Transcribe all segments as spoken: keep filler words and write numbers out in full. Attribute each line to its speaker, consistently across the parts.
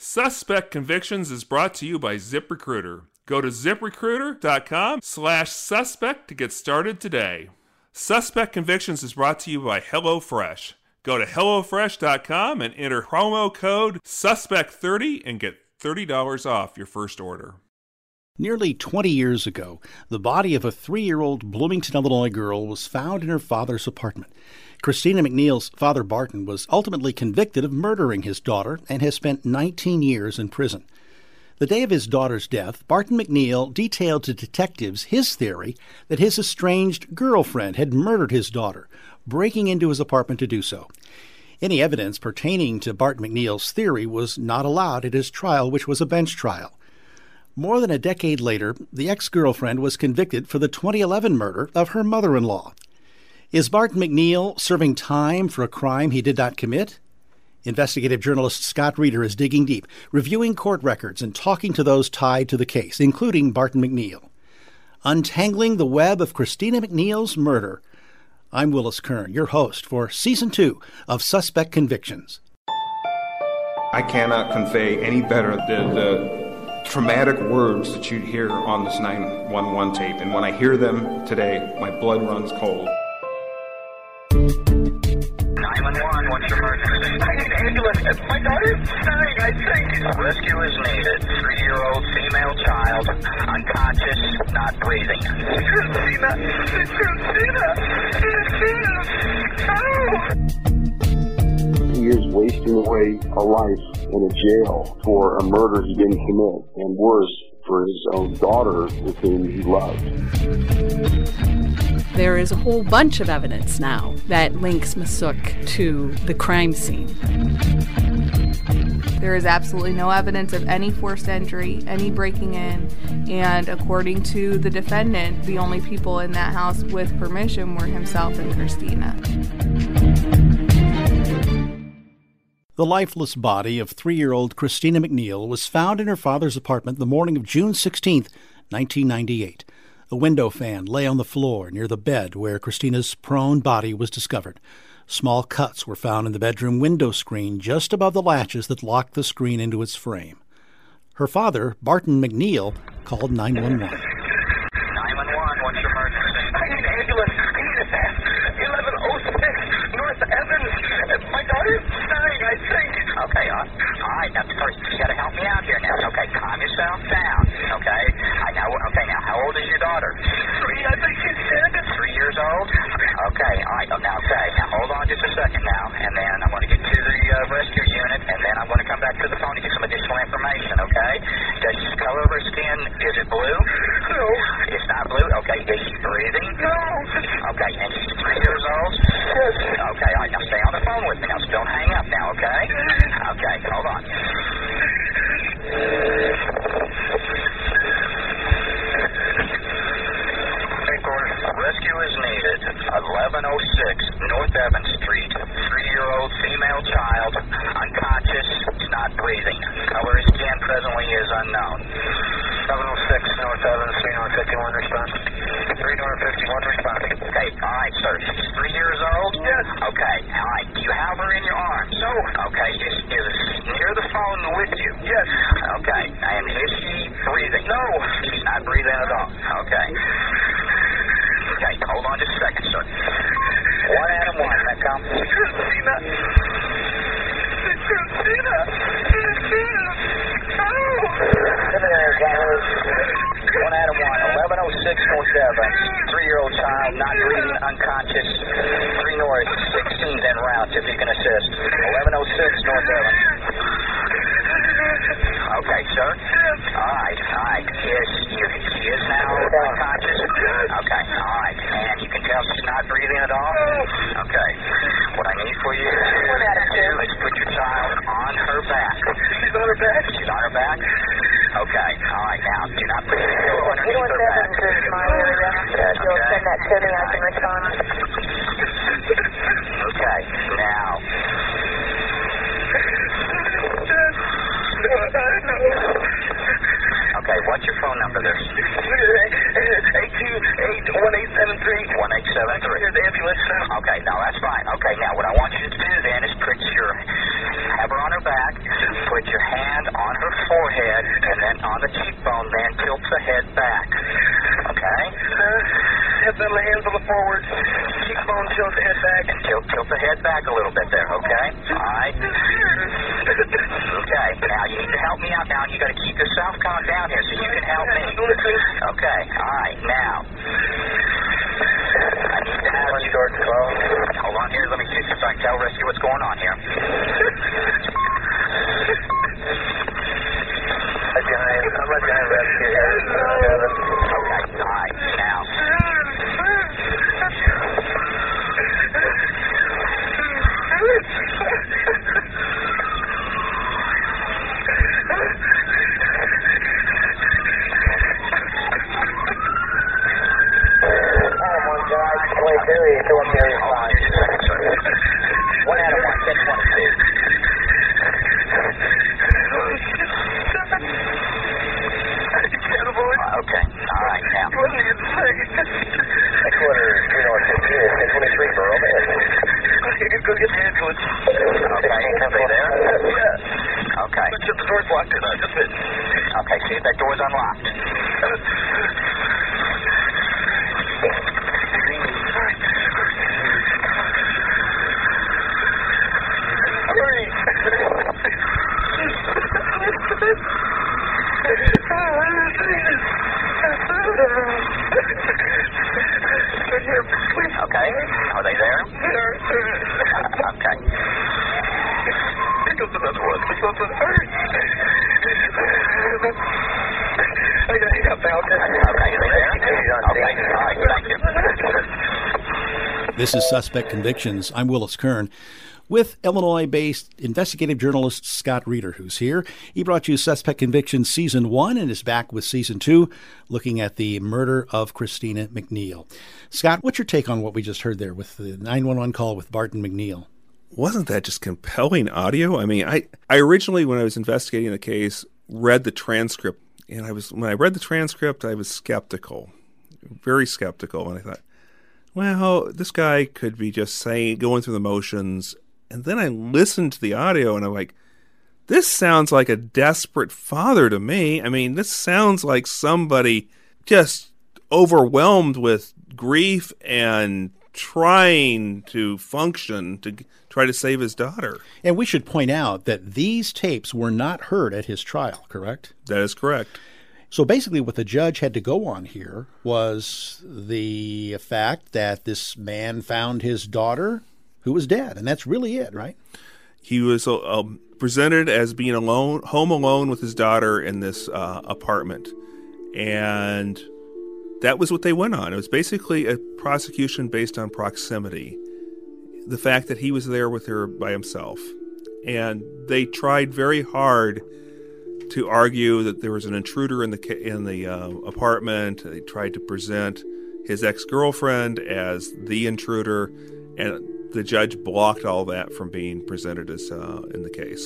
Speaker 1: Suspect Convictions is brought to you by ZipRecruiter. Go to ZipRecruiter.com slash suspect to get started today. Suspect Convictions is brought to you by HelloFresh. Go to HelloFresh dot com and enter promo code suspect thirty and get thirty dollars off your first order.
Speaker 2: Nearly twenty years ago, the body of a three-year-old Bloomington, Illinois girl was found in her father's apartment. Christina McNeil's father, Barton, was ultimately convicted of murdering his daughter and has spent nineteen years in prison. The day of his daughter's death, Barton McNeil detailed to detectives his theory that his estranged girlfriend had murdered his daughter, breaking into his apartment to do so. Any evidence pertaining to Barton McNeil's theory was not allowed at his trial, which was a bench trial. More than a decade later, the ex-girlfriend was convicted for the twenty eleven murder of her mother-in-law. Is Barton McNeil serving time for a crime he did not commit? Investigative journalist Scott Reeder is digging deep, reviewing court records and talking to those tied to the case, including Barton McNeil. Untangling the web of Christina McNeil's murder. I'm Willis Kern, your host for Season two of Suspect Convictions.
Speaker 3: I cannot convey any better the, the traumatic words that you'd hear on this nine one one tape. And when I hear them today, my blood runs cold.
Speaker 4: nine one one, what's your emergency? I need an ambulance. My daughter's dying, I think. Rescue is needed. Three-year-old female child, unconscious, not breathing. Christina! Christina! Christina! Oh!
Speaker 5: He is wasting away a life in a jail for a murder he didn't commit, and worse, for his own daughter with whom he loved.
Speaker 6: There is a whole bunch of evidence now that links Masuk to the crime scene.
Speaker 7: There is absolutely no evidence of any forced entry, any breaking in, and according to the defendant, the only people in that house with permission were himself and Christina.
Speaker 2: The lifeless body of three-year-old Christina McNeil was found in her father's apartment the morning of June sixteenth, nineteen ninety-eight. A window fan lay on the floor near the bed where Christina's prone body was discovered. Small cuts were found in the bedroom window screen just above the latches that locked the screen into its frame. Her father, Barton McNeil, called nine one one.
Speaker 4: nine one one, what's your emergency? I need an ambulance. I need it fast. eleven oh six North Evans. My daughter's dying, I think. Okay, uh, all right, now, first, you gotta help me out here now. Okay, calm yourself down, okay? I know, okay, now, how old is your daughter? Three, I think she's dead. Three years old? Okay, all right, now, okay, now, hold on just a second now, and then I'm gonna get to the uh, rescue unit, and then I'm gonna come back to the phone to get some additional information, okay? Does the color of her skin, is it blue? No. It's not blue? Okay, is she breathing? No. Okay, and she's three years old? Yes. Okay, all right, now stay on the phone with me now, so don't hang up now, okay? Okay, hold on. Rescue is needed. eleven oh six North Evans Street. Three-year-old female child, unconscious, not breathing. Color of skin presently is unknown. eleven oh six North Evans, three North fifty-one response. three North fifty-one response. Okay, all right, sir. She's three years old? Yes. Okay, all right. Do you have her in your arms? No. Okay, is, is near the phone with you? Yes. Okay, and is she breathing? No. She's not breathing at all. Okay. Okay, hold on just a second, sir. One Adam one, that comes. Christina. Christina. Christina. Oh. One Adam one, eleven oh six North Evans. Three-year-old child, not breathing, unconscious. Three North, sixteen en route, if you can assist. eleven oh six North Evans. Okay, sir. All right, all right. Yes, you, she is now unconscious. Okay, all right. And you can tell she's not breathing at all? Okay. What I need for you is put your child on her back. She's on her back? She's on her back? Okay, all right. Now, do not put your pillow underneath her back.
Speaker 8: My area.
Speaker 4: Yes,
Speaker 8: You'll
Speaker 4: okay.
Speaker 8: send that to me, I can respond.
Speaker 4: Okay, now. Okay, what's your phone number there?
Speaker 8: eight two eight, one eight seven three.
Speaker 4: one eight seven three.
Speaker 8: Here's the ambulance.
Speaker 4: Okay, no, that's fine. Okay, now what I want you to do then is put your, have her on her back, Put your hand on her forehead and then on the cheekbone, then tilt the head back. Okay?
Speaker 8: Uh, have the hands on the forward. Cheekbone, tilt the head back.
Speaker 4: And tilt, tilt the head back a little bit there, okay? All right. Okay, now you need to help me out now. You got to keep yourself calm down here so you can help me. Okay, all right, now. I need to have you. Hold on here. Let me see if I can tell Rescue what's going on here.
Speaker 8: Right behind, I'm right behind Rescue here.
Speaker 4: Okay, all right, now. One out of one, ten twenty-two. Okay, all right, now.
Speaker 8: Headquarters, three north fifteen, ten twenty-three, bro. Go get the ambulance.
Speaker 4: Okay, are they there?
Speaker 8: Yeah.
Speaker 4: Okay.
Speaker 8: Let's see if the door's locked or not. Just a minute.
Speaker 4: Okay, see if that door's unlocked.
Speaker 8: Hurry.
Speaker 4: Okay, are they there? Okay.
Speaker 8: Here goes another one. Here goes another. Hurry. I gotta hang up now.
Speaker 4: Okay, are they there? Okay, all right, thank you.
Speaker 2: This is Suspect Convictions. I'm Willis Kern with Illinois-based investigative journalist Scott Reeder, who's here. He brought you Suspect Convictions Season one and is back with Season two, looking at the murder of Christina McNeil. Scott, what's your take on what we just heard there with the nine one one call with Barton McNeil?
Speaker 1: Wasn't that just compelling audio? I mean, I, I originally, when I was investigating the case, read the transcript. And I was when I read the transcript, I was skeptical, very skeptical. And I thought, well, this guy could be just saying, going through the motions. And then I listened to the audio and I'm like, this sounds like a desperate father to me. I mean, this sounds like somebody just overwhelmed with grief and trying to function to try to save his daughter.
Speaker 2: And we should point out that these tapes were not heard at his trial, correct?
Speaker 1: That is correct.
Speaker 2: So basically what the judge had to go on here was the fact that this man found his daughter who was dead, and that's really it, right?
Speaker 1: He was uh, presented as being alone, home alone with his daughter in this uh, apartment, and that was what they went on. It was basically a prosecution based on proximity, the fact that he was there with her by himself, and they tried very hard to argue that there was an intruder in the in the uh, apartment. They tried to present his ex-girlfriend as the intruder, and the judge blocked all that from being presented as uh, in the case.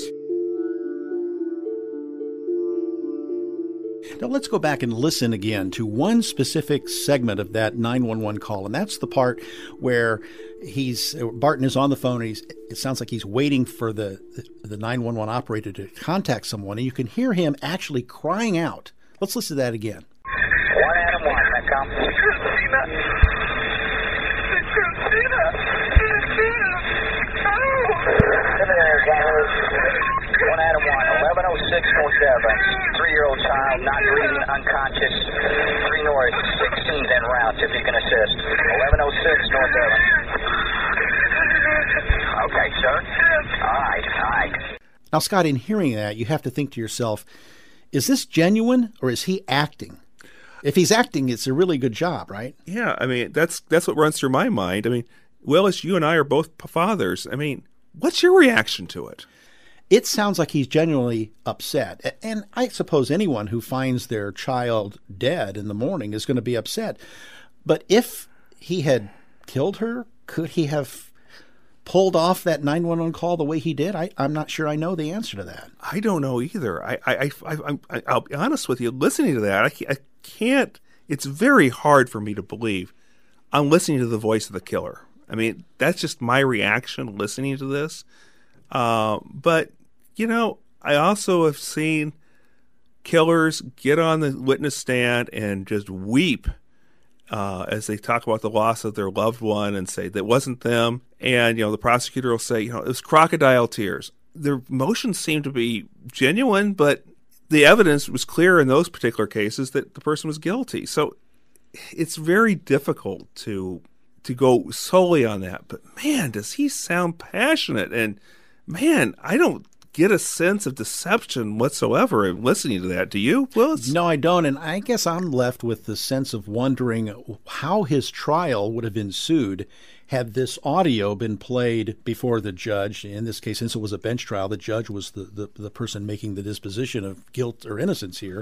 Speaker 2: Now let's go back and listen again to one specific segment of that nine one one call, and that's the part where he's Barton is on the phone. And he's, it sounds like he's waiting for the the nine one one operator to contact someone, and you can hear him actually crying out. Let's listen to that again.
Speaker 4: One Adam one, that comes.
Speaker 8: Christina. Christina.
Speaker 4: One Adam one, eleven oh six North Evans, three-year-old child, not breathing, unconscious, three North, sixteen's en route if you can assist. eleven oh six North Evans. Okay, sir. All right, all right.
Speaker 2: Now, Scott, in hearing that, you have to think to yourself, is this genuine or is he acting? If he's acting, it's a really good job, right?
Speaker 1: Yeah, I mean, that's that's what runs through my mind. I mean, Willis, you and I are both fathers. I mean, what's your reaction to it?
Speaker 2: It sounds like he's genuinely upset. And I suppose anyone who finds their child dead in the morning is going to be upset. But if he had killed her, could he have pulled off that nine one one call the way he did? I, I'm not sure I know the answer to that.
Speaker 1: I don't know either. I, I, I, I, I'll be honest with you. Listening to that, I, I can't, it's very hard for me to believe I'm listening to the voice of the killer. I mean, that's just my reaction listening to this. Uh, but, you know, I also have seen killers get on the witness stand and just weep uh, as they talk about the loss of their loved one and say that wasn't them. And, you know, the prosecutor will say, you know, it was crocodile tears. Their emotions seem to be genuine, but the evidence was clear in those particular cases that the person was guilty. So it's very difficult to to go solely on that. But, man, does he sound passionate. And, man, I don't get a sense of deception whatsoever in listening to that. Do you, Willis?
Speaker 2: No, I don't. And I guess I'm left with the sense of wondering how his trial would have ensued had this audio been played before the judge. In this case, since it was a bench trial, the judge was the, the, the person making the disposition of guilt or innocence here.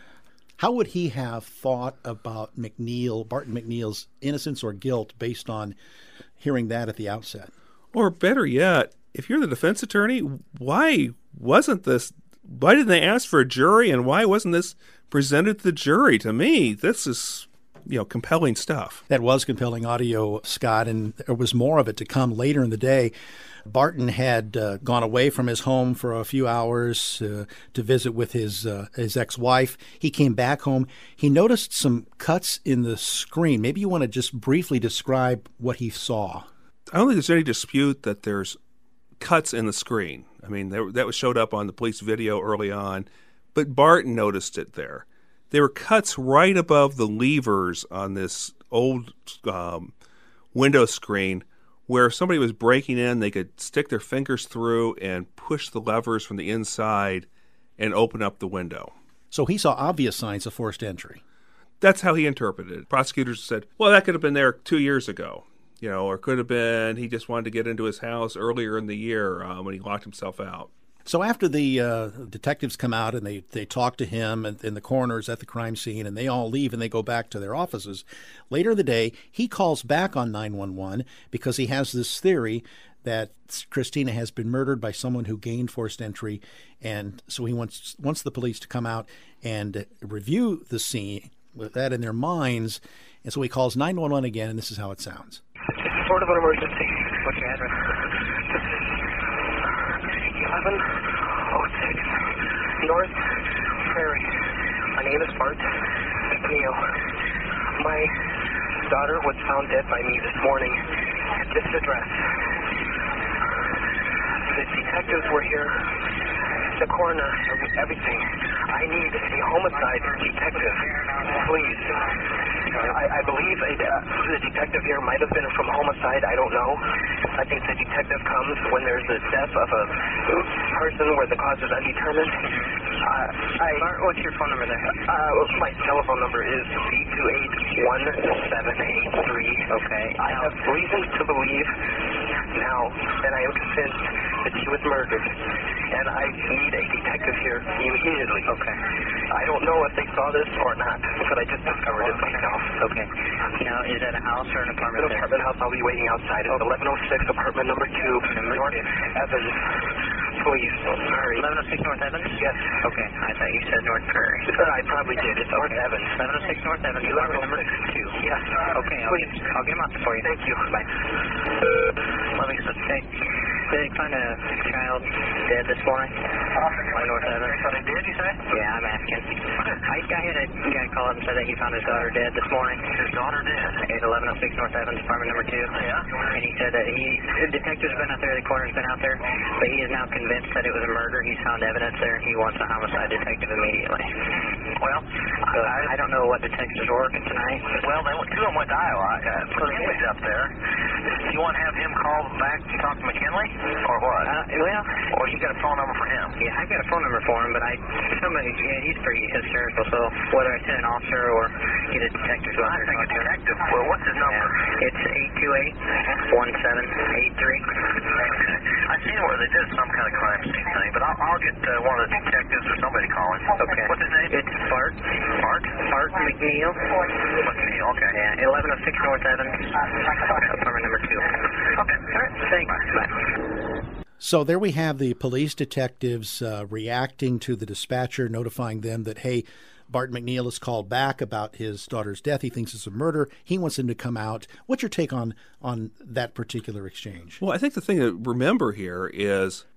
Speaker 2: How would he have thought about McNeil, Barton McNeil's innocence or guilt based on hearing that at the outset?
Speaker 1: Or better yet, if you're the defense attorney, why wasn't this, why didn't they ask for a jury, and why wasn't this presented to the jury? To me, this is, you know, compelling stuff.
Speaker 2: That was compelling audio, Scott, and there was more of it to come later in the day. Barton had uh, gone away from his home for a few hours uh, to visit with his uh, his ex-wife. He came back home. He noticed some cuts in the screen. Maybe you want to just briefly describe what he saw.
Speaker 1: I don't think there's any dispute that there's cuts in the screen. I mean, that, that was showed up on the police video early on, but Barton noticed it there. There were cuts right above the levers on this old um, window screen where if somebody was breaking in, they could stick their fingers through and push the levers from the inside and open up the window.
Speaker 2: So he saw obvious signs of forced entry.
Speaker 1: That's how he interpreted it. Prosecutors said, well, that could have been there two years ago, you know, or could have been he just wanted to get into his house earlier in the year um, when he locked himself out.
Speaker 2: So after the uh, detectives come out and they, they talk to him and, and the coroners at the crime scene, and they all leave and they go back to their offices, later in the day, he calls back on nine one one because he has this theory that Christina has been murdered by someone who gained forced entry. And so he wants, wants the police to come out and review the scene with that in their minds. And so he calls nine one one again, and this is how it sounds.
Speaker 8: Sort of an emergency. What's your address? eleven oh six North Prairie. My name is Bart McNeil. My daughter was found dead by me this morning at this address. The detectives were here, the coroner, everything. I need a homicide detective, please. I, I believe a, uh, the detective here might have been from homicide. I don't know. I think the detective comes when there's the death of a person where the cause is undetermined. Uh, I, what's your phone number there? Uh, my telephone number is B two eight one seven eight three. Okay. I have reasons to believe now that I am convinced that she was murdered, and I need a detective here immediately. Okay. I don't know if they saw this or not, but I just discovered it myself. Okay. Now, is that a house or an apartment? An apartment house. I'll be waiting outside. It's eleven oh six, apartment number two, North Evans. Please, hurry. eleven oh six North Evans? Yes. Okay. I thought you said North Prairie. Uh, I probably did. It's North Evans. eleven oh six North Evans, apartment number two. Yes. Okay. I'll Please. Get, I'll get him out for you. Thank you. Bye. Let me just say, did they find a child dead this morning? On North Evans. Found a dead, you say? Yeah, I'm asking. I, I had a guy call up and said that he found his daughter dead this morning. His daughter dead? At eleven oh six North Evans, apartment number two. Yeah? And he said that he, the detective's been out there, the coroner's been out there, but he is now convinced that it was a murder. He's found evidence there, and he wants a homicide detective immediately. Well, so I, I don't know what detectives are working tonight. Well, they, two of them went to Iowa. Uh, McKinley's up there. You want to have him call back to talk to McKinley, or what? Uh, well, or you got a phone number for him? Yeah, I got a phone number for him, but I somebody yeah, he's pretty hysterical. So whether I send an officer or get a detective to I think a detective. Well, what's his number? Yeah. It's eight two eight one seven eight three. I seen where they did some kind of crime scene thing, but I'll, I'll get uh, one of the detectives or somebody calling. Okay. What's his name? It's Bart. Bart. Bart McNeil. McNeil. Okay. Yeah. eleven oh six North Evans. Apartment number two. Okay. All right. Thanks. Bye.
Speaker 2: So there we have the police detectives uh, reacting to the dispatcher, notifying them that, hey, Bart McNeil is called back about his daughter's death. He thinks it's a murder. He wants him to come out. What's your take on on that particular exchange?
Speaker 1: Well, I think the thing to remember here is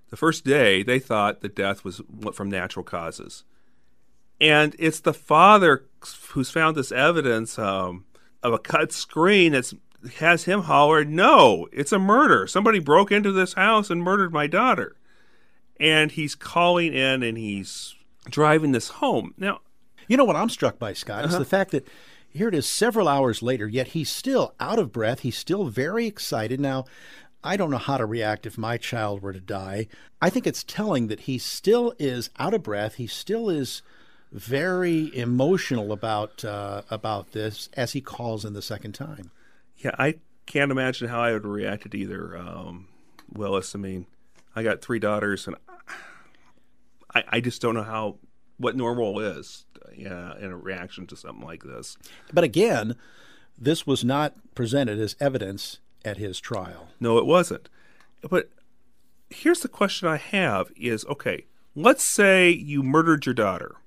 Speaker 1: The first day, they thought the death was from natural causes. And it's the father who's found this evidence um, of a cut screen that has him holler, no, it's a murder. Somebody broke into this house and murdered my daughter. And he's calling in and he's driving this home. Now,
Speaker 2: you know what I'm struck by, Scott,
Speaker 1: uh-huh.
Speaker 2: is the fact that here it is several hours later, yet he's still out of breath. He's still very excited. Now, I don't know how to react if my child were to die. I think it's telling that he still is out of breath. He still is very emotional about uh, about this as he calls in the second time.
Speaker 1: Yeah, I can't imagine how I would have reacted either, um, Willis. I mean, I got three daughters, and I, I just don't know how what normal is yeah, in a reaction to something like this.
Speaker 2: But again, this was not presented as evidence at his trial.
Speaker 1: No, it wasn't. But here's the question I have is, okay, let's say you murdered your daughter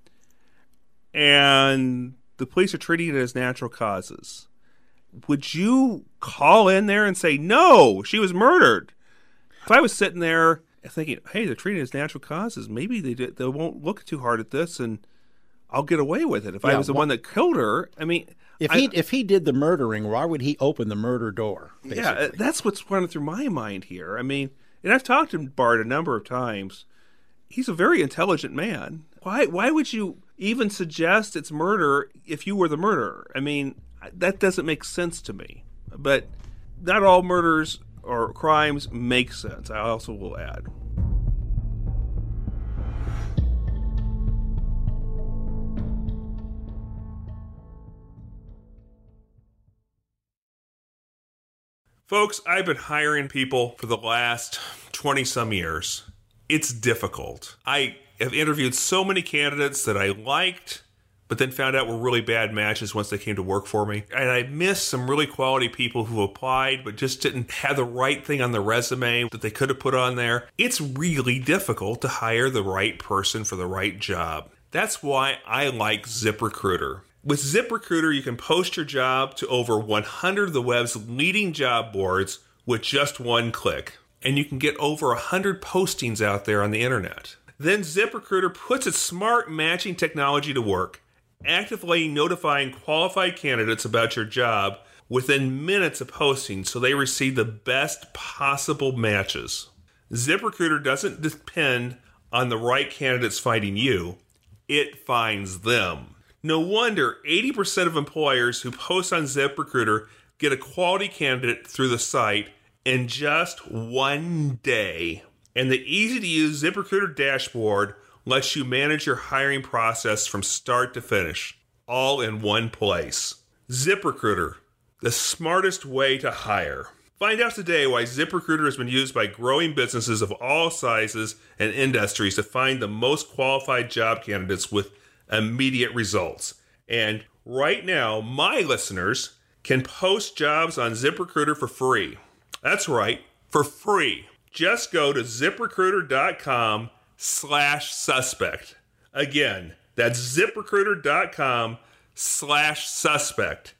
Speaker 1: and the police are treating it as natural causes. Would you call in there and say, no, she was murdered? If I was sitting there thinking, hey, they're treating it as natural causes, maybe they did, they won't look too hard at this and I'll get away with it. If yeah, I was the well, one that killed her, I mean...
Speaker 2: If he I, if he did the murdering, why would he open the murder door? Basically?
Speaker 1: Yeah, that's what's running through my mind here. I mean, and I've talked to Bart a number of times. He's a very intelligent man. Why why would you even suggest it's murder if you were the murderer? I mean, that doesn't make sense to me. But not all murders or crimes make sense, I also will add. Folks, I've been hiring people for the last twenty-some years. It's difficult. I have interviewed so many candidates that I liked, but then found out were really bad matches once they came to work for me. And I missed some really quality people who applied, but just didn't have the right thing on the resume that they could have put on there. It's really difficult to hire the right person for the right job. That's why I like ZipRecruiter. With ZipRecruiter, you can post your job to over one hundred of the web's leading job boards with just one click. And you can get over one hundred postings out there on the internet. Then ZipRecruiter puts its smart matching technology to work, actively notifying qualified candidates about your job within minutes of posting so they receive the best possible matches. ZipRecruiter doesn't depend on the right candidates finding you, it finds them. No wonder eighty percent of employers who post on ZipRecruiter get a quality candidate through the site in just one day. And the easy-to-use ZipRecruiter dashboard lets you manage your hiring process from start to finish, all in one place. ZipRecruiter, the smartest way to hire. Find out today why ZipRecruiter has been used by growing businesses of all sizes and industries to find the most qualified job candidates with immediate results. And right now, my listeners can post jobs on ZipRecruiter for free. That's right, for free. Just go to ZipRecruiter.com slash suspect. Again, that's ZipRecruiter.com slash suspect.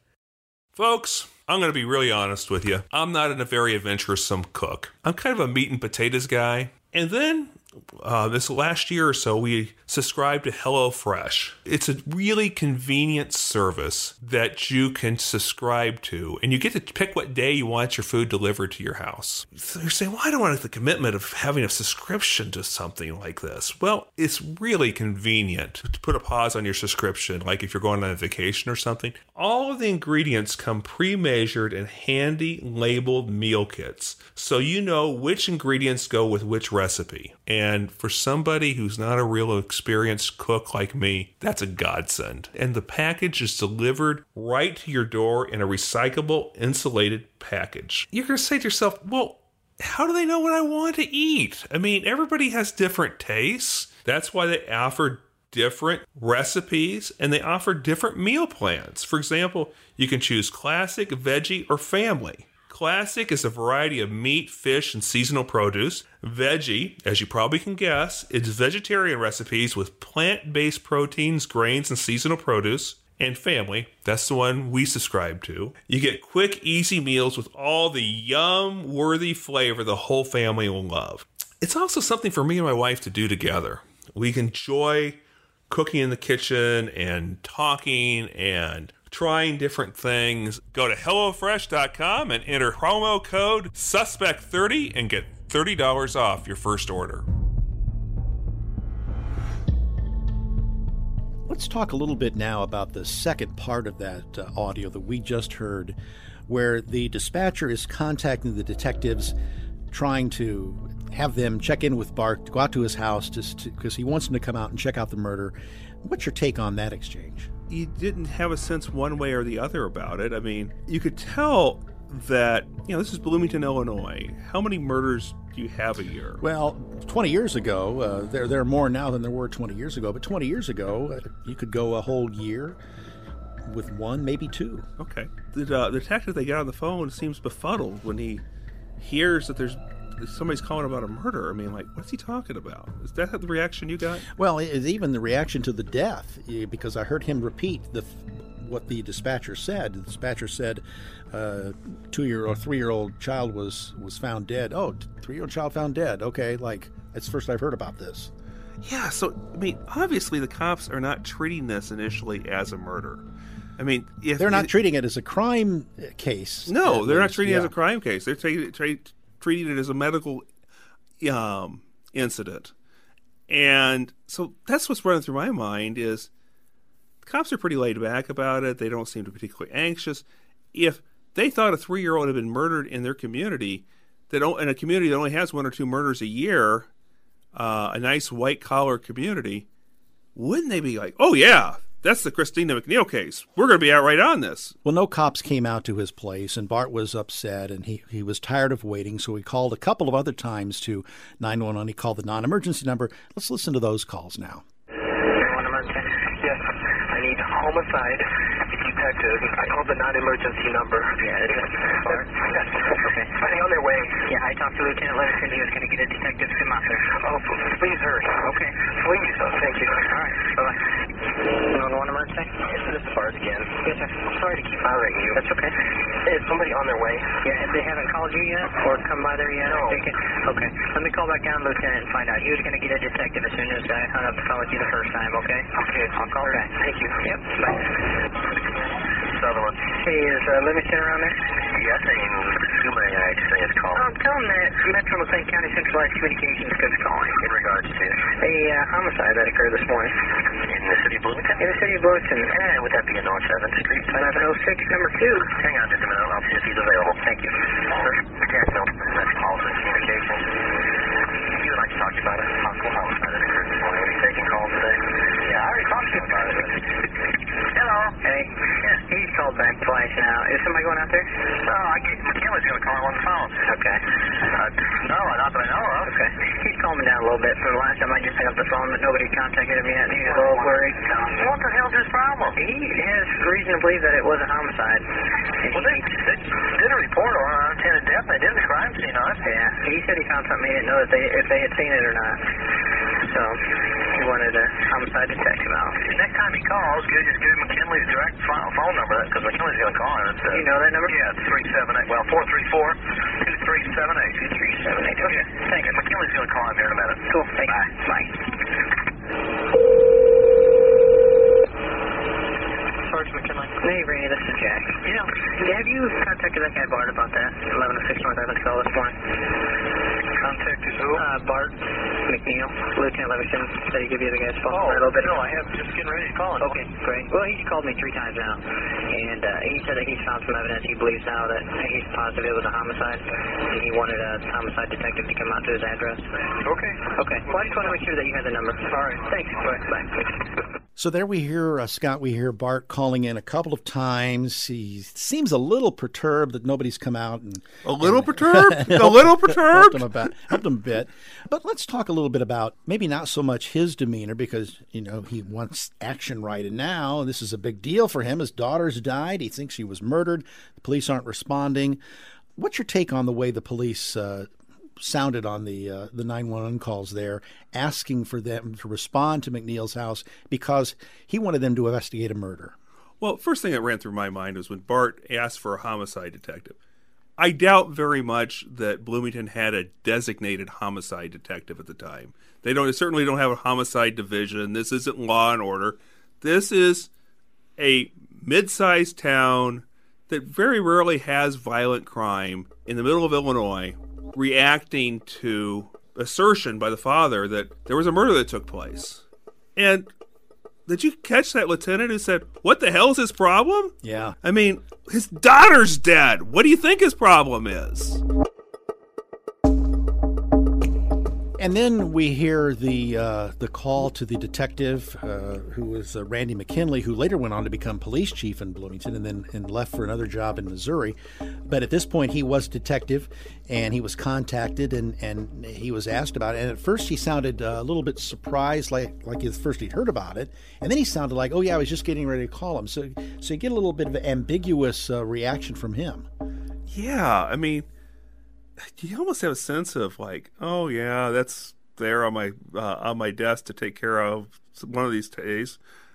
Speaker 1: Folks, I'm going to be really honest with you. I'm not a very adventuresome cook. I'm kind of a meat and potatoes guy. And then Uh, this last year or so, we subscribed to HelloFresh. It's a really convenient service that you can subscribe to, and you get to pick what day you want your food delivered to your house. So you're saying, well, I don't want the commitment of having a subscription to something like this. Well, it's really convenient to put a pause on your subscription, like if you're going on a vacation or something. All of the ingredients come pre-measured in handy labeled meal kits, so you know which ingredients go with which recipe. And for somebody who's not a real experienced cook like me, that's a godsend. And the package is delivered right to your door in a recyclable, insulated package. You're going to say to yourself, well, how do they know what I want to eat? I mean, everybody has different tastes. That's why they offer different recipes and they offer different meal plans. For example, you can choose classic, veggie, or family. Classic is a variety of meat, fish, and seasonal produce. Veggie, as you probably can guess, is vegetarian recipes with plant-based proteins, grains, and seasonal produce. And family, that's the one we subscribe to. You get quick, easy meals with all the yum-worthy flavor the whole family will love. it's also something for me and my wife to do together. We enjoy cooking in the kitchen and talking and trying different things. Go to hello fresh dot com and enter promo code suspect thirty and get thirty dollars off your first order.
Speaker 2: Let's talk a little bit now about the second part of that uh, audio that we just heard, where the dispatcher is contacting the detectives, trying to have them check in with Bart, to go out to his house just because he wants them to come out and check out the murder. What's your take on that exchange?
Speaker 1: You didn't have a sense one way or the other about it. I mean, you could tell that, you know, this is Bloomington, Illinois. How many murders do you have a year?
Speaker 2: Well, twenty years ago, uh, there, there are more now than there were twenty years ago, but twenty years ago, uh, you could go a whole year with one, maybe two.
Speaker 1: Okay. The, uh, the detective they got on the phone seems befuddled when he hears that there's somebody's calling about a murder. I mean, like, what's he talking about? Is that the reaction you got?
Speaker 2: Well, it's even the reaction to the death, because I heard him repeat the what the dispatcher said. The dispatcher said, uh, two-year or three-year-old child was, was found dead. Oh, three-year-old child found dead. Okay, like, it's the first I've heard about this.
Speaker 1: Yeah, so, I mean, obviously the cops are not treating this initially as a murder. I mean, if
Speaker 2: they're not
Speaker 1: it,
Speaker 2: treating it as a crime case.
Speaker 1: No, they're
Speaker 2: least,
Speaker 1: not treating
Speaker 2: yeah.
Speaker 1: it as a crime case. They're tra- tra- treating it as a medical um, incident. And so that's what's running through my mind is the cops are pretty laid back about it. They don't seem to be particularly anxious. If they thought a three-year-old had been murdered in their community, that in a community that only has one or two murders a year, uh, a nice white-collar community, wouldn't they be like, oh, yeah, that's the Christina McNeil case. We're going to be out right on this.
Speaker 2: Well, no cops came out to his place, and Bart was upset, and he, he was tired of waiting, so he called a couple of other times to nine one one. He called the non-emergency number. Let's listen to those calls now.
Speaker 8: Yes, I need homicide detective. I called the non-emergency number.
Speaker 4: Yeah, is it Bart?
Speaker 8: Yes.
Speaker 4: Okay.
Speaker 8: Are they on their way?
Speaker 4: Yeah, I talked to Lieutenant Levinson. He was going to get a detective to come out there.
Speaker 8: Oh, please hurry.
Speaker 4: Okay.
Speaker 8: Please. Oh, thank you.
Speaker 4: All right. Bye-bye. nine one one emergency?
Speaker 8: Yes, this is Bart again.
Speaker 4: Yes, sir.
Speaker 8: I'm sorry to keep bothering you.
Speaker 4: That's okay.
Speaker 8: Is somebody on their way?
Speaker 4: Yeah, they haven't called you yet or come by there yet?
Speaker 8: No.
Speaker 4: Okay. Let me call back down, Lieutenant, and find out. He was going to get a detective as soon as I hung up the phone with you the first time, okay?
Speaker 8: Okay.
Speaker 4: I'll call back.
Speaker 8: Thank you.
Speaker 4: Yep. Bye.
Speaker 8: Sutherland.
Speaker 4: Hey, is uh, Livingston around there?
Speaker 8: Yes, I mean, who may I say is calling?
Speaker 4: Um, tell him that Metro McLean County Centralized Communications is calling.
Speaker 8: In regards to?
Speaker 4: A uh, homicide that occurred this morning.
Speaker 8: In the city of Bloomington?
Speaker 4: In the city of Bloomington.
Speaker 8: Eh, would that be in North seventh Street?
Speaker 4: eleven oh six, number two.
Speaker 8: Hang on just a minute. I'll see if he's available.
Speaker 4: Thank you.
Speaker 8: Sir, Jack Milton, that's Paulson Communications. He would like to talk to you about a possible homicide that occurred this morning. Are you taking calls today? Yeah, I already talked to him about it. Hello.
Speaker 4: Hey.
Speaker 8: Yeah.
Speaker 4: He's called back twice now. Is somebody going out there?
Speaker 8: No, I get, McKinley's going to call him on the phone.
Speaker 4: Okay.
Speaker 8: Uh, no, not that I know of.
Speaker 4: Okay. He's calmed me down a little bit from the last time I just hung up the phone, but nobody contacted him yet, and he was a little worried.
Speaker 8: What the hell's his problem?
Speaker 4: He has reason to believe that it was a homicide. And
Speaker 8: Well,
Speaker 4: he,
Speaker 8: they, they did a report on an unattended death. They did the crime scene on it.
Speaker 4: yeah, he said he found something. He didn't know that they, if they had seen it or not. So he wanted a homicide detective out.
Speaker 8: Next time he calls, good, just give him McKinley's direct phone phone number, because McKinley's going to call him. It's, uh,
Speaker 4: You know that number?
Speaker 8: Yeah, it's three seven eight. Well, four three four two three seven eight.
Speaker 4: two three seven eight. Okay. Thanks.
Speaker 8: And McKinley's going to call him here in a minute.
Speaker 4: Cool. Thank you. Bye.
Speaker 8: Sergeant McKinley.
Speaker 4: Hey, Rainey, this is Jack.
Speaker 8: Yeah.
Speaker 4: Have you contacted that guy Bart about that? eleven oh six North Evans call this morning.
Speaker 8: Contacted who?
Speaker 4: Uh, Bart McNeil. Lieutenant Levinson said he'd give you the guy's phone
Speaker 8: Oh,
Speaker 4: number a little bit.
Speaker 8: no, I have just getting ready to call him.
Speaker 4: Okay, great. Well, he's called me three times now, and uh, he said that he's found some evidence. He believes now that he's positive it was a homicide, and he wanted a homicide detective to come out to his address.
Speaker 8: Okay.
Speaker 4: Okay. Well, I just want to make sure that you had the number.
Speaker 8: All right.
Speaker 4: Thanks. All right. Bye.
Speaker 2: So there we hear, uh, Scott, we hear Bart calling in a couple of times. He seems a little perturbed that nobody's come out. and
Speaker 1: A little
Speaker 2: and
Speaker 1: perturbed? A little perturbed?
Speaker 2: helped him, about, helped him a bit. But let's talk a little bit about maybe not so much his demeanor because, you know, he wants action right now. This is a big deal for him. His daughter's died. He thinks she was murdered. The police aren't responding. What's your take on the way the police uh, sounded on the uh, the nine one one calls there, asking for them to respond to McNeil's house because he wanted them to investigate a murder?
Speaker 1: Well, first thing that ran through my mind was when Bart asked for a homicide detective. I doubt very much that Bloomington had a designated homicide detective at the time. They don't they certainly don't have a homicide division. This isn't Law and Order. This is a mid-sized town that very rarely has violent crime in the middle of Illinois, reacting to assertion by the father that there was a murder that took place. And did you catch that lieutenant who said, "What the hell is his problem?"
Speaker 2: Yeah.
Speaker 1: I mean, his daughter's dead. What do you think his problem is?
Speaker 2: And then we hear the uh, the call to the detective, uh, who was uh, Randy McKinley, who later went on to become police chief in Bloomington and then and left for another job in Missouri. But at this point, he was detective, and he was contacted, and, and he was asked about it. And at first, he sounded uh, a little bit surprised, like like at first he'd heard about it. And then he sounded like, oh, yeah, I was just getting ready to call him. So, so you get a little bit of an ambiguous uh, reaction from him.
Speaker 1: Yeah, I mean, you almost have a sense of like, oh yeah, that's there on my uh, on my desk to take care of one of these days.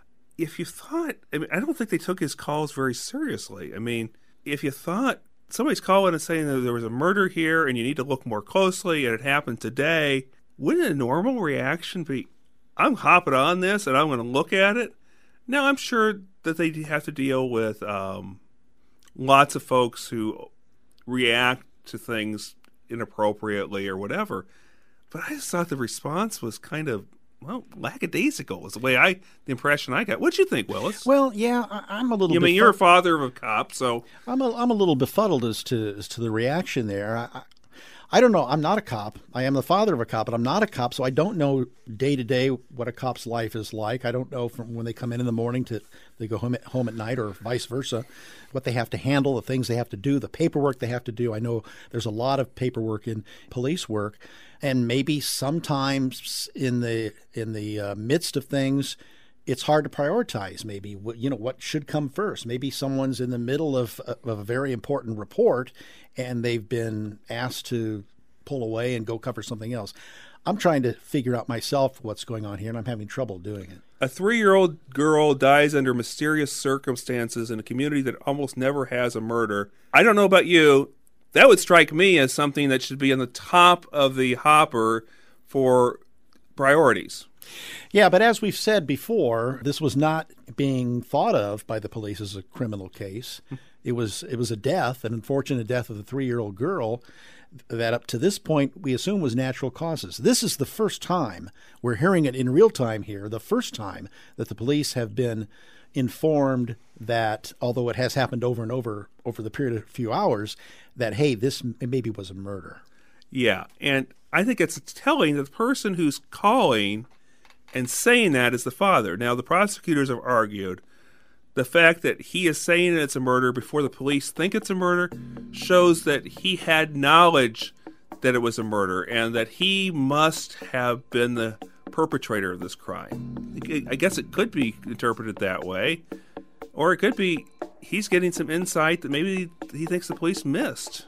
Speaker 1: If you thought, I mean, I don't think they took his calls very seriously. I mean, if you thought somebody's calling and saying that there was a murder here and you need to look more closely and it happened today, wouldn't a normal reaction be, I'm hopping on this and I'm going to look at it? Now, I'm sure that they have to deal with um, lots of folks who react to things inappropriately or whatever, but I just thought the response was kind of, well, lackadaisical is the way I, the impression I got. What'd you think, Willis?
Speaker 2: Well, yeah, I, I'm a little.
Speaker 1: You mean
Speaker 2: befu-
Speaker 1: you're a father of a cop, so
Speaker 2: I'm a I'm a little befuddled as to as to the reaction there. I, I, I don't know. I'm not a cop. I am the father of a cop, but I'm not a cop, so I don't know day to day what a cop's life is like. I don't know from when they come in in the morning to they go home at, home at night, or vice versa, what they have to handle, the things they have to do, the paperwork they have to do. I know there's a lot of paperwork in police work, and maybe sometimes in the in the uh, midst of things, it's hard to prioritize. Maybe you know what should come first. Maybe someone's in the middle of, of a very important report, and they've been asked to pull away and go cover something else. I'm trying to figure out myself what's going on here, and I'm having trouble doing it.
Speaker 1: A three-year-old girl dies under mysterious circumstances in a community that almost never has a murder. I don't know about you. That would strike me as something that should be on the top of the hopper for priorities.
Speaker 2: Yeah, but as we've said before, this was not being thought of by the police as a criminal case. It was it was a death, an unfortunate death of a three-year-old girl that up to this point we assume was natural causes. This is the first time we're hearing it in real time here, the first time that the police have been informed that, although it has happened over and over over the period of a few hours, that, hey, this maybe was a murder.
Speaker 1: Yeah, and I think it's telling that the person who's calling and saying that is the father. Now, the prosecutors have argued the fact that he is saying it's a murder before the police think it's a murder shows that he had knowledge that it was a murder and that he must have been the perpetrator of this crime. I guess it could be interpreted that way, or it could be he's getting some insight that maybe he thinks the police missed.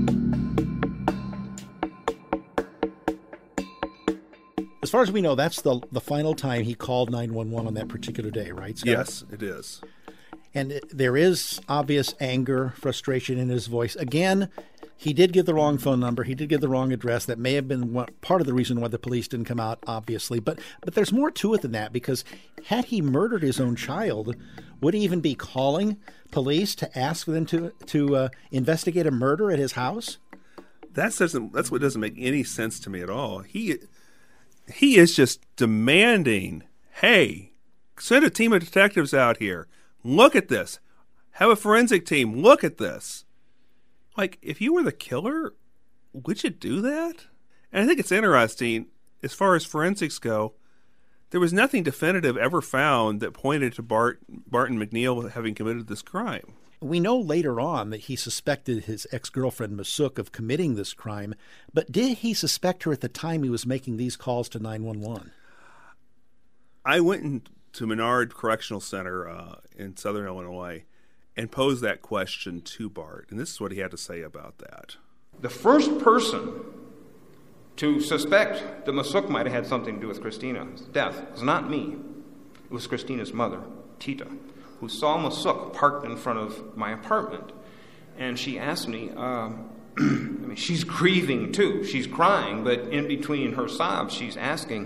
Speaker 2: As far as we know, that's the the final time he called nine one one on that particular day, right, Scott?
Speaker 1: Yes, it is.
Speaker 2: And it, there is obvious anger, frustration in his voice. Again, he did give the wrong phone number. He did give the wrong address. That may have been one, part of the reason why the police didn't come out, obviously. But but there's more to it than that, because had he murdered his own child, would he even be calling police to ask them to to uh, investigate a murder at his house?
Speaker 1: That's doesn't that's what doesn't make any sense to me at all. He he is just demanding, hey, send a team of detectives out here. Look at this. Have a forensic team. Look at this. Like, if you were the killer, would you do that? And I think it's interesting, as far as forensics go, there was nothing definitive ever found that pointed to Bart, Barton McNeil having committed this crime.
Speaker 2: We know later on that he suspected his ex-girlfriend Masuk of committing this crime, but did he suspect her at the time he was making these calls to nine one one?
Speaker 1: I went into Menard Correctional Center uh, in southern Illinois and posed that question to Bart, and this is what he had to say about that.
Speaker 3: The first person to suspect that Masuk might have had something to do with Christina's death was not me. It was Christina's mother, Tita, who saw Masuk parked in front of my apartment. and she asked me, um, I mean, she's grieving too. She's crying, but in between her sobs, she's asking,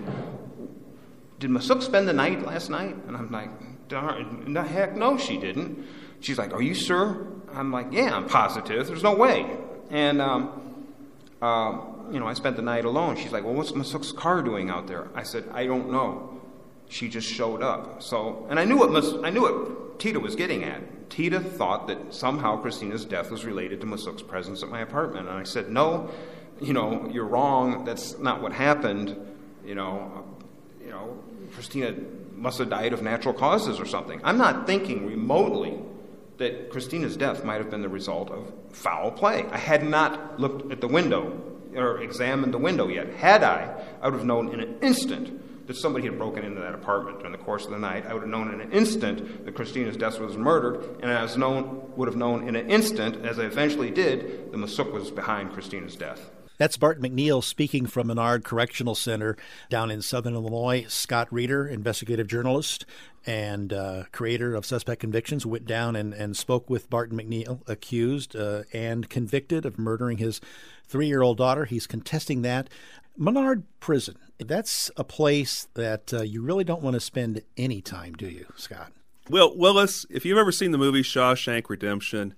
Speaker 3: did Masuk spend the night last night? And I'm like, darn, the heck, no, she didn't. She's like, are you sure? I'm like, yeah, I'm positive. There's no way. And, um, uh, you know, I spent the night alone. She's like, well, what's Masuk's car doing out there? I said, I don't know. She just showed up. So, and I knew what Mas- I knew what Tita was getting at. Tita thought that somehow Christina's death was related to Masuk's presence at my apartment. And I said, no, you know, you're wrong. That's not what happened. You know, you know, Christina must have died of natural causes or something. I'm not thinking remotely that Christina's death might have been the result of foul play. I had not looked at the window or examined the window yet. Had I, I would have known in an instant that somebody had broken into that apartment during the course of the night. I would have known in an instant that Christina's death was murdered, and I was known, would have known in an instant, as I eventually did, that Masuk was behind Christina's death.
Speaker 2: That's Barton McNeil speaking from Menard Correctional Center down in Southern Illinois. Scott Reeder, investigative journalist and uh, creator of Suspect Convictions, went down and, and spoke with Barton McNeil, accused uh, and convicted of murdering his three-year-old daughter. He's contesting that. Menard Prison, that's a place that uh, you really don't want to spend any time, do you, Scott?
Speaker 1: Well, Willis, if you've ever seen the movie Shawshank Redemption,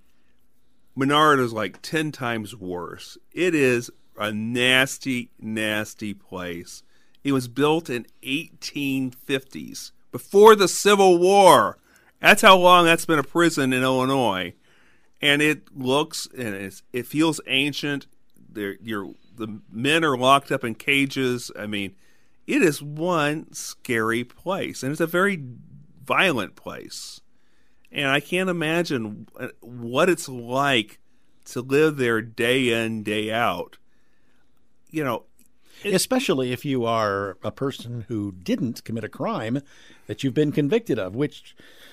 Speaker 1: Menard is like ten times worse. It is a nasty, nasty place. It was built in eighteen fifties, before the Civil War. That's how long that's been a prison in Illinois. And it looks, and it's, it feels ancient. They're, you're, the men are locked up in cages. I mean, it is one scary place. And it's a very violent place. And I can't imagine what it's like to live there day in, day out. You know, it,
Speaker 2: especially if you are a person who didn't commit a crime that you've been convicted of, which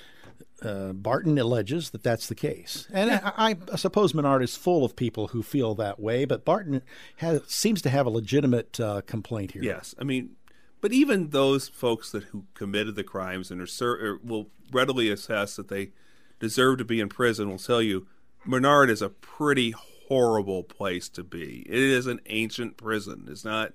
Speaker 2: uh, Barton alleges that that's the case. And yeah. I, I suppose Menard is full of people who feel that way, but Barton has, seems to have a legitimate uh, complaint here.
Speaker 1: Yes, I mean, but even those folks that who committed the crimes and are ser- or will readily assess that they deserve to be in prison will tell you Menard is a pretty horrible place to be. It is an ancient prison. It's not,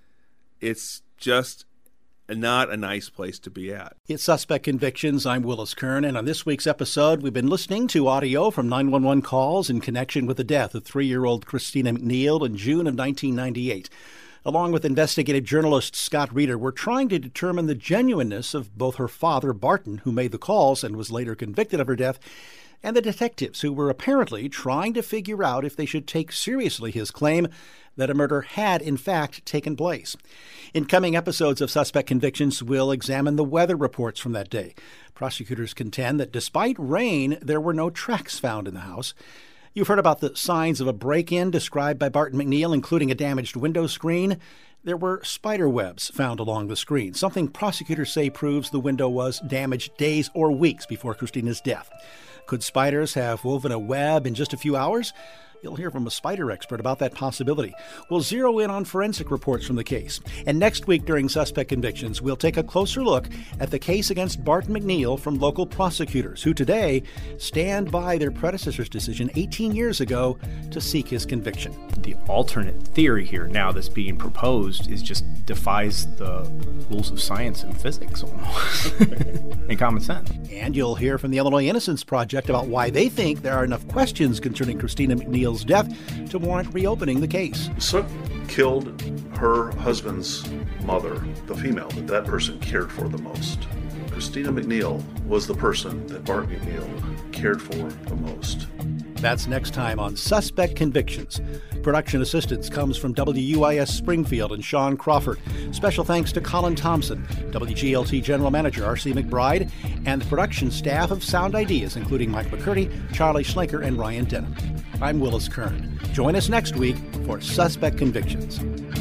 Speaker 1: it's just not a nice place to be at.
Speaker 2: It's Suspect Convictions. I'm Willis Kern, and on this week's episode, we've been listening to audio from nine one one calls in connection with the death of three-year-old Christina McNeil in June of nineteen ninety-eight. Along with investigative journalist Scott Reeder, we're trying to determine the genuineness of both her father, Barton, who made the calls and was later convicted of her death, and the detectives who were apparently trying to figure out if they should take seriously his claim that a murder had, in fact, taken place. In coming episodes of Suspect Convictions, we'll examine the weather reports from that day. Prosecutors contend that despite rain, there were no tracks found in the house. You've heard about the signs of a break-in described by Barton McNeil, including a damaged window screen. There were spider webs found along the screen, something prosecutors say proves the window was damaged days or weeks before Christina's death. Could spiders have woven a web in just a few hours? You'll hear from a spider expert about that possibility. We'll zero in on forensic reports from the case. And next week during Suspect Convictions, we'll take a closer look at the case against Barton McNeil from local prosecutors, who today stand by their predecessor's decision eighteen years ago to seek his conviction.
Speaker 9: The alternate theory here now that's being proposed is just defies the rules of science and physics almost, and common sense.
Speaker 2: And you'll hear from the Illinois Innocence Project about why they think there are enough questions concerning Christina McNeil's death to warrant reopening the case.
Speaker 10: Masuk killed her husband's mother, the female that that person cared for the most. Christina McNeil was the person that Barton McNeil cared for the most.
Speaker 2: That's next time on Suspect Convictions. Production assistance comes from W U I S Springfield and Sean Crawford. Special thanks to Colin Thompson, W G L T General Manager R C McBride, and the production staff of Sound Ideas, including Mike McCurdy, Charlie Schlenker, and Ryan Denham. I'm Willis Kern. Join us next week for Suspect Convictions.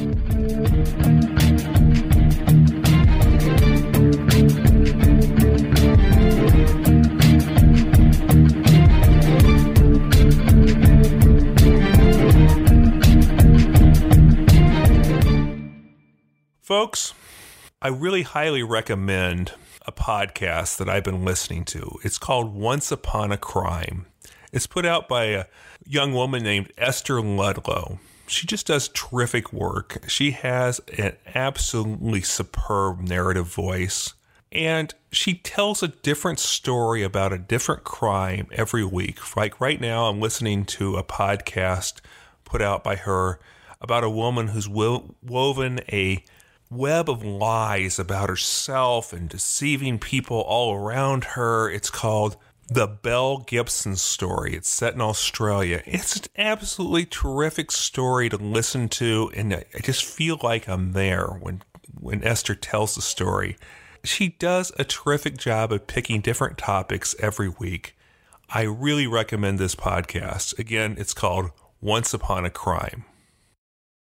Speaker 1: Folks, I really highly recommend a podcast that I've been listening to. It's called Once Upon a Crime. It's put out by a young woman named Esther Ludlow. She just does terrific work. She has an absolutely superb narrative voice, and she tells a different story about a different crime every week. Like right now, I'm listening to a podcast put out by her about a woman who's wo- woven a web of lies about herself and deceiving people all around her. It's called The Belle Gibson Story. It's set in Australia. It's an absolutely terrific story to listen to, and I just feel like I'm there when when Esther tells the story. She does a terrific job of picking different topics every week. I really recommend this podcast. Again, it's called Once Upon a Crime.